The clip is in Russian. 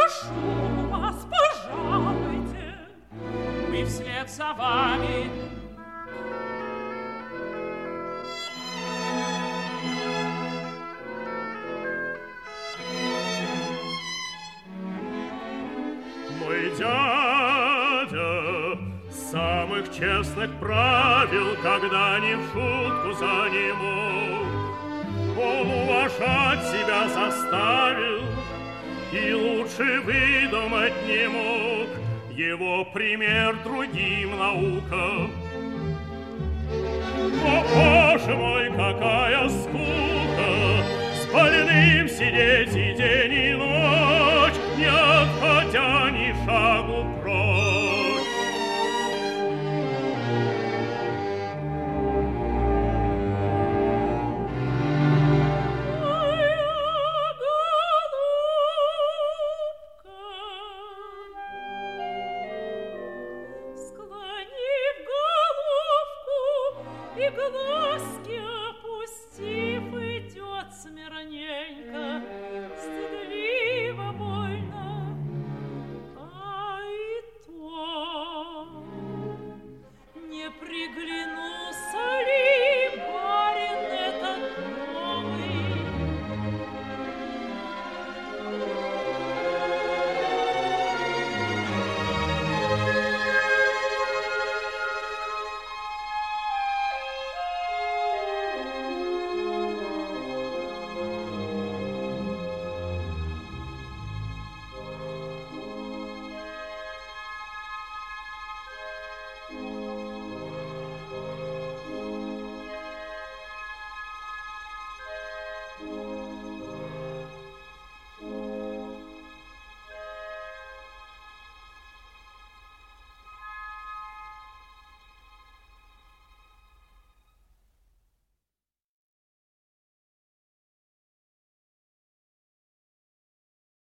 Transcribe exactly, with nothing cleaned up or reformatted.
прошу вас, пожалуйте. Мы вслед за вами. Мой дядя самых честных правил когда ни в шутку за не мог. Он уважать себя заставил и лучше выдумать не мог. Его пример другим наука. О, Боже мой, какая скука! С больным сидеть и день и